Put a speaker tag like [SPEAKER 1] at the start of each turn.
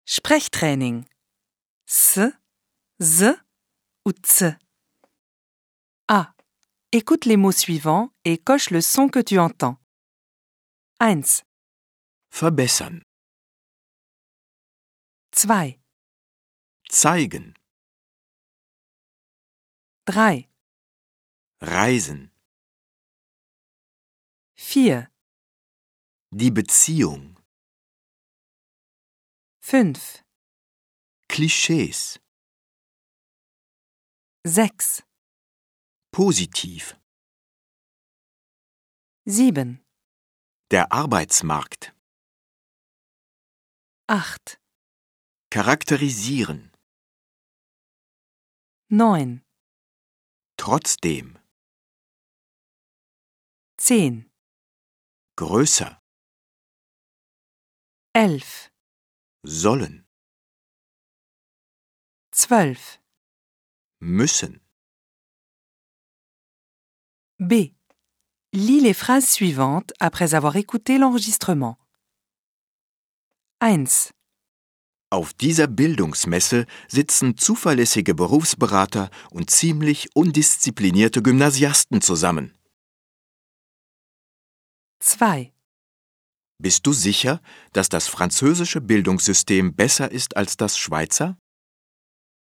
[SPEAKER 1] Sprechtraining. S, Z ou ts. A. Écoute les mots suivants et coche le son que tu entends. 1,
[SPEAKER 2] Verbessern.
[SPEAKER 1] 2,
[SPEAKER 2] Zeigen.
[SPEAKER 1] 3,
[SPEAKER 2] Reisen.
[SPEAKER 1] 4,
[SPEAKER 2] Die Beziehung.
[SPEAKER 1] 5,
[SPEAKER 2] Klischees.
[SPEAKER 1] 6,
[SPEAKER 2] Positiv.
[SPEAKER 1] 7,
[SPEAKER 2] Der Arbeitsmarkt.
[SPEAKER 1] 8,
[SPEAKER 2] Charakterisieren.
[SPEAKER 1] 9,
[SPEAKER 2] Trotzdem.
[SPEAKER 1] 10,
[SPEAKER 2] Größer.
[SPEAKER 1] 11,
[SPEAKER 2] Sollen.
[SPEAKER 1] 12.
[SPEAKER 2] Müssen.
[SPEAKER 1] B. Lis les phrases suivantes après avoir écouté l'enregistrement. 1,
[SPEAKER 2] Auf dieser Bildungsmesse sitzen zuverlässige Berufsberater und ziemlich undisziplinierte Gymnasiasten zusammen.
[SPEAKER 1] 2,
[SPEAKER 2] Bist du sicher, dass das französische Bildungssystem besser ist als das Schweizer?